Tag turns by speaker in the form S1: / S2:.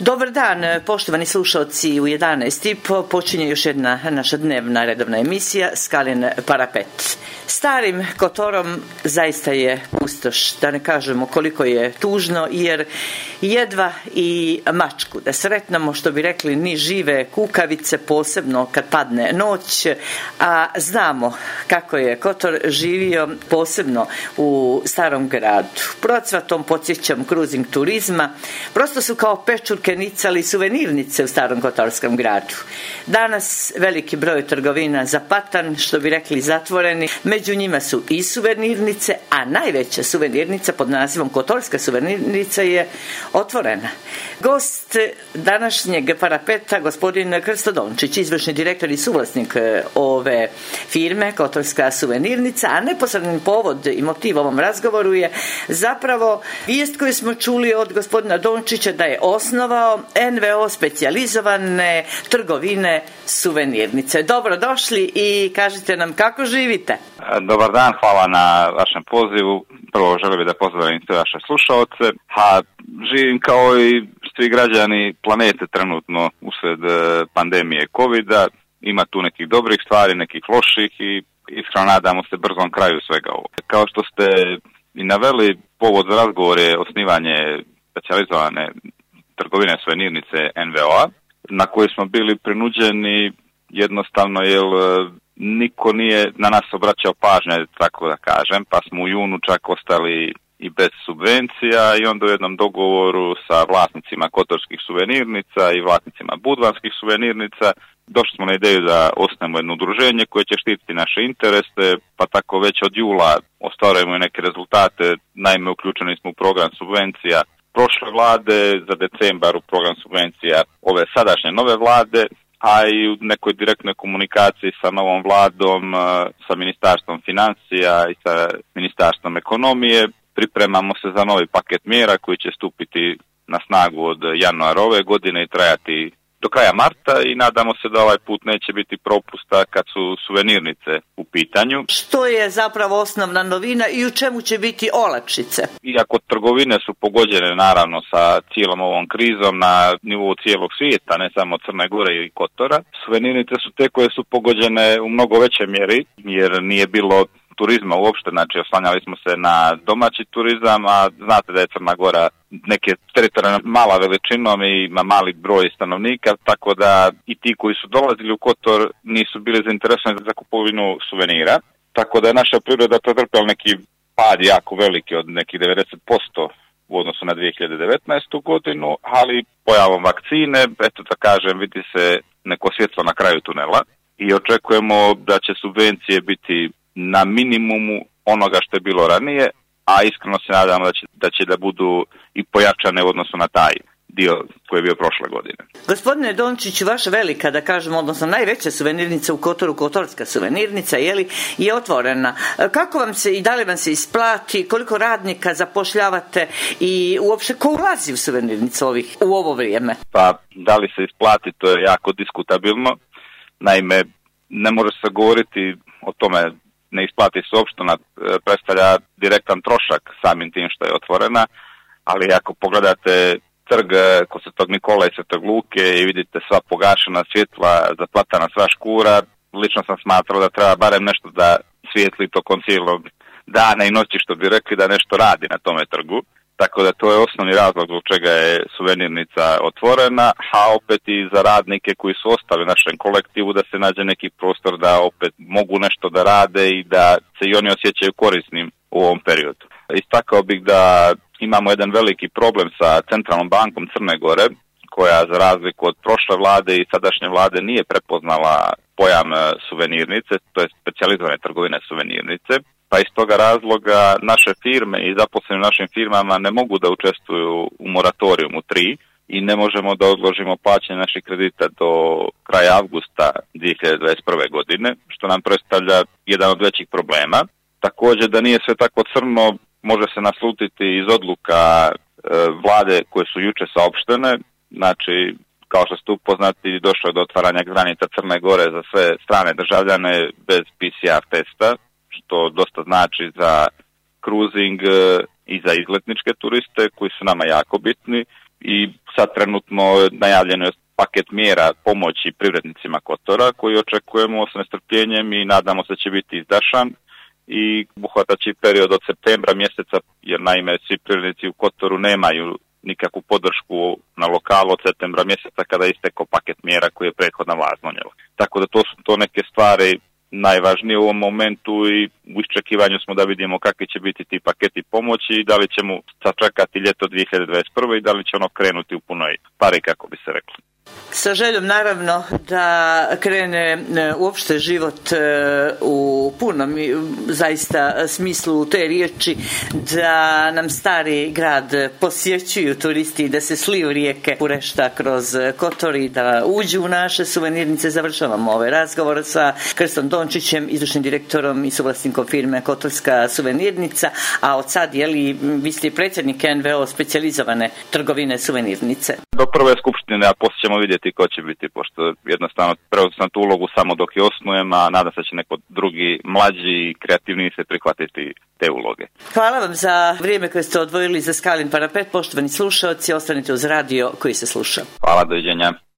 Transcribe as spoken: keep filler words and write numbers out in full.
S1: Dobar dan, poštovani slušalci, u jedanaest i po počinje još jedna naša dnevna redovna emisija Skalin parapet. Starim Kotorom zaista je pustoš, da ne kažemo koliko je tužno, jer jedva i mačku da sretnemo, što bi rekli, ni žive kukavice, posebno kad padne noć, a znamo kako je Kotor živio posebno u starom gradu. Procvatom podsjećam kruzing turizma, prosto su kao pečurke nicali suvenirnice u starom kotorskom gradu. Danas veliki broj trgovina zapatan, što bi rekli zatvoreni, među njima su i suvenirnice, a najveća suvenirnica pod nazivom Kotorska suvenirnica je otvorena. Gost današnjeg parapeta, gospodin Krsto Dončić, izvršni direktor i suvlasnik ove firme Kotorska suvenirnica, a neposredni povod i motiv ovom razgovoru je zapravo vijest koju smo čuli od gospodina Dončića da je osnovao en ve o specijalizovane trgovine suvenirnice. Dobrodošli i kažite nam kako živite.
S2: Dobar dan, hvala na vašem pozivu. Prvo želim bih da pozdravim sve vaše slušaoce. Ha, živim kao i svi građani planete trenutno usred pandemije covida. Ima tu nekih dobrih stvari, nekih loših i iskreno nadamo se brzom kraju svega ovo. Kao što ste i naveli, povod za razgovor je osnivanje specijalizovane trgovine suvenirnice en ve o-a, na koji smo bili prinuđeni jednostavno jer niko nije na nas obraćao pažnje, tako da kažem, pa smo u junu čak ostali i bez subvencija i onda u jednom dogovoru sa vlasnicima kotorskih suvenirnica i vlasnicima budvanskih suvenirnica došli smo na ideju da osnemo jedno udruženje koje će štititi naše interese, pa tako već od jula ostvarujemo i neke rezultate. Naime, uključeni smo u program subvencija prošle vlade, za decembar u program subvencija ove sadašnje nove vlade, a i u nekoj direktnoj komunikaciji sa novom vladom, sa Ministarstvom financija i sa Ministarstvom ekonomije. Pripremamo se za novi paket mjera koji će stupiti na snagu od januara ove godine i trajati do kraja marta i nadamo se da ovaj put neće biti propusta kad su suvenirnice u pitanju.
S1: Što je zapravo osnovna novina i u čemu će biti olakšice?
S2: Iako trgovine su pogođene naravno sa cijelom ovom krizom na nivou cijelog svijeta, ne samo Crne Gore i Kotora, suvenirnice su te koje su pogođene u mnogo većoj mjeri jer nije bilo turizma uopšte, znači oslanjali smo se na domaći turizam, a znate da je Crna Gora neke teritorijalno mala veličinom i ima mali broj stanovnika, tako da i ti koji su dolazili u Kotor nisu bili zainteresovani za kupovinu suvenira, tako da je naša priroda pretrpjela neki pad jako veliki od nekih devedeset posto u odnosu na dvije hiljade devetnaestu godinu, ali pojavom vakcine, eto da kažem, vidi se neko svjetlo na kraju tunela i očekujemo da će subvencije biti na minimumu onoga što je bilo ranije, a iskreno se nadam da će, da će da budu i pojačane u odnosu na taj dio koji je bio prošle godine.
S1: Gospodine Dončić, vaša velika, da kažem, odnosno najveća suvenirnica u Kotoru, Kotorska suvenirnica, je li, je otvorena. Kako vam se i da li vam se isplati, koliko radnika zapošljavate i uopšte ko ulazi u suvenirnicu ovih u ovo vrijeme?
S2: Pa, da li se isplati, to je jako diskutabilno. Naime, ne može se govoriti o tome, ne isplati se uopšte, predstavlja direktan trošak samim tim što je otvorena, ali ako pogledate trg kod Svetog Nikole i Svetog Luke i vidite sva pogašena svjetla, zaplatana sva škura, lično sam smatrao da treba barem nešto da svijetli tokom cijelog dana i noći, što bi rekli, da nešto radi na tome trgu. Tako da to je osnovni razlog zbog čega je suvenirnica otvorena, a opet i za radnike koji su ostali u našem kolektivu da se nađe neki prostor da opet mogu nešto da rade i da se i oni osjećaju korisnim u ovom periodu. Istakao bih da imamo jedan veliki problem sa Centralnom bankom Crne Gore, koja za razliku od prošle vlade i sadašnje vlade nije prepoznala pojam suvenirnice, to je specijalizovane trgovine suvenirnice. Pa iz toga razloga naše firme i zaposleni u našim firmama ne mogu da učestvuju u moratorijumu tri i ne možemo da odložimo plaćanje naših kredita do kraja avgusta dvije hiljade dvadeset prve. godine, što nam predstavlja jedan od većih problema. Također da nije sve tako crno, može se naslutiti iz odluka e, vlade koje su juče saopštene, znači kao što ste upoznati, došlo je do otvaranja granica Crne Gore za sve strane državljane bez pe ce er testa, što dosta znači za cruising i za izletničke turiste koji su nama jako bitni i sad trenutno najavljeno je paket mjera pomoći privrednicima Kotora koji očekujemo s nestrpljenjem i nadamo se da će biti izdašan i obuhvataći period od septembra mjeseca, jer naime svi privrednici u Kotoru nemaju nikakvu podršku na lokalu od septembra mjeseca kada je istekao paket mjera koji je prethodna vlast donijela. Tako da to su to neke stvari najvažnije u ovom momentu i u iščekivanju smo da vidimo kakvi će biti ti paketi pomoći i da li ćemo sačekati ljeto dvije hiljade dvadeset prve i da li će ono krenuti u punoj pari, kako bi se reklo.
S1: Sa željom naravno da krene uopšte život u punom zaista smislu te riječi, da nam stari grad posjećuju turisti, da se sliju rijeke Purešta kroz Kotor i da uđu u naše suvenirnice. Završavamo ovaj razgovor sa Krstom Dončićem, izvršnim direktorom i suvlasnikom firme Kotorska suvenirnica, a od sad, jeli, vi ste predsjednik N V O specijalizovane trgovine suvenirnice.
S2: Do prve skupštine, a poslije ćemo vidjeti ko će biti, pošto jednostavno preuzeo sam tu ulogu samo dok je osnujem, a nadam se da će neko drugi, mlađi i kreativniji se prihvatiti te uloge.
S1: Hvala vam za vrijeme koje ste odvojili za Skalin parapet. Poštovani slušalci, ostanite uz radio koji se sluša.
S2: Hvala, doviđenja.